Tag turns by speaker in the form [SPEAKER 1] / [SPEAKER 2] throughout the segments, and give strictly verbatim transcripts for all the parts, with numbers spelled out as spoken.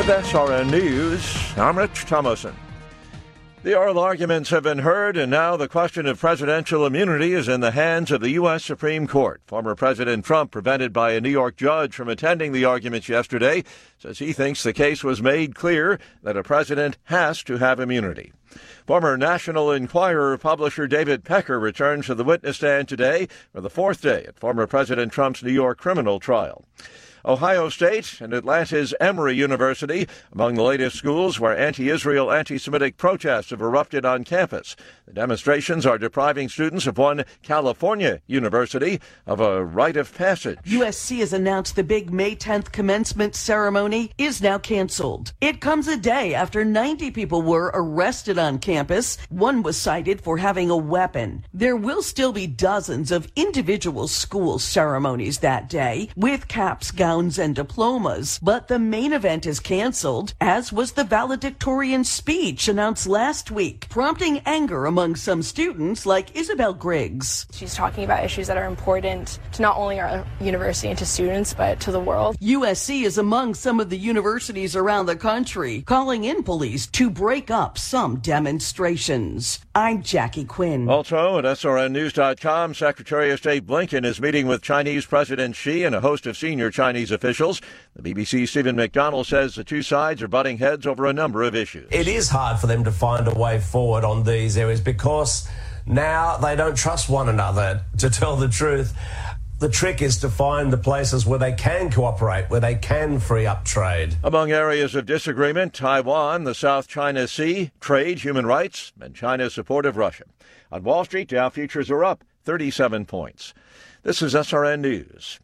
[SPEAKER 1] With S R N News, I'm Rich Thomason. The oral arguments have been heard, and now the question of presidential immunity is in the hands of the U S Supreme Court. Former President Trump, prevented by a New York judge from attending the arguments yesterday, says he thinks the case was made clear that a president has to have immunity. Former National Enquirer publisher David Pecker returns to the witness stand today for the fourth day at former President Trump's New York criminal trial. Ohio State and Atlanta's Emory University among the latest schools where anti-Israel, anti-Semitic protests have erupted on campus. The demonstrations are depriving students of one California university of a rite of passage.
[SPEAKER 2] U S C has announced the big May tenth commencement ceremony is now canceled. It comes a day after ninety people were arrested on campus. One was cited for having a weapon. There will still be dozens of individual school ceremonies that day with caps, gowns, and diplomas, but the main event is canceled, as was the valedictorian speech announced last week, prompting anger among some students like Isabel Griggs.
[SPEAKER 3] She's talking about issues that are important to not only our university and to students, but to the world.
[SPEAKER 2] U S C is among some of the universities around the country calling in police to break up some demonstrations. I'm Jackie Quinn.
[SPEAKER 1] Also at S R N news dot com, Secretary of State Blinken is meeting with Chinese President Xi and a host of senior Chinese officials. The B B C's Stephen McDonald says the two sides are butting heads over a number of issues.
[SPEAKER 4] It is hard for them to find a way forward on these areas because now they don't trust one another, to tell the truth. The trick is to find the places where they can cooperate, where they can free up trade.
[SPEAKER 1] Among areas of disagreement, Taiwan, the South China Sea, trade, human rights, and China's support of Russia. On Wall Street, Dow futures are up thirty-seven points. This is S R N News.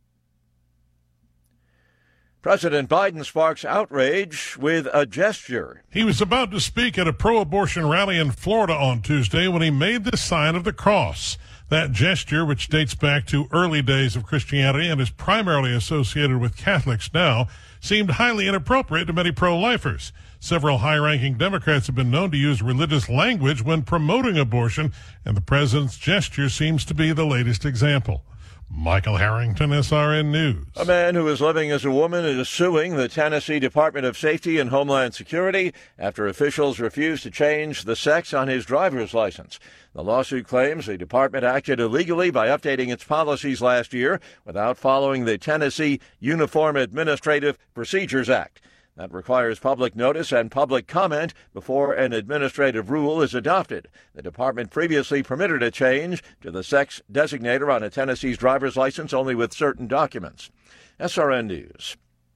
[SPEAKER 1] President Biden sparks outrage with a gesture.
[SPEAKER 5] He was about to speak at a pro-abortion rally in Florida on Tuesday when he made the sign of the cross. That gesture, which dates back to early days of Christianity and is primarily associated with Catholics now, seemed highly inappropriate to many pro-lifers. Several high-ranking Democrats have been known to use religious language when promoting abortion, and the president's gesture seems to be the latest example. Michael Harrington, S R N News.
[SPEAKER 1] A man who is living as a woman is suing the Tennessee Department of Safety and Homeland Security after officials refused to change the sex on his driver's license. The lawsuit claims the department acted illegally by updating its policies last year without following the Tennessee Uniform Administrative Procedures Act. That requires public notice and public comment before an administrative rule is adopted. The department previously permitted a change to the sex designator on a Tennessee's driver's license only with certain documents. S R N News.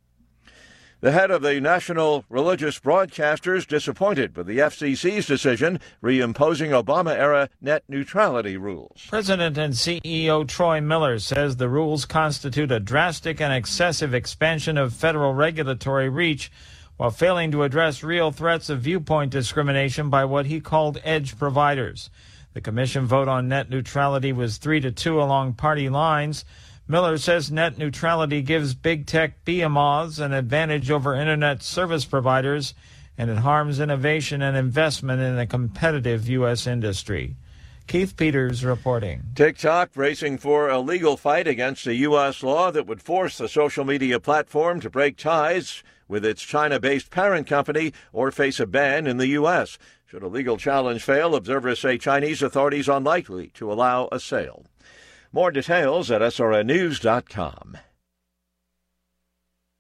[SPEAKER 1] The head of the National Religious Broadcasters disappointed with the F C C's decision reimposing Obama-era net neutrality rules.
[SPEAKER 6] President and C E O Troy Miller says the rules constitute a drastic and excessive expansion of federal regulatory reach while failing to address real threats of viewpoint discrimination by what he called edge providers. The commission vote on net neutrality was three to two along party lines. Miller says net neutrality gives big tech B M Os an advantage over internet service providers, and it harms innovation and investment in a competitive U S industry. Keith Peters reporting.
[SPEAKER 1] TikTok racing for a legal fight against a U S law that would force the social media platform to break ties with its China-based parent company or face a ban in the U S. Should a legal challenge fail, observers say Chinese authorities are unlikely to allow a sale. More details at S R N news dot com.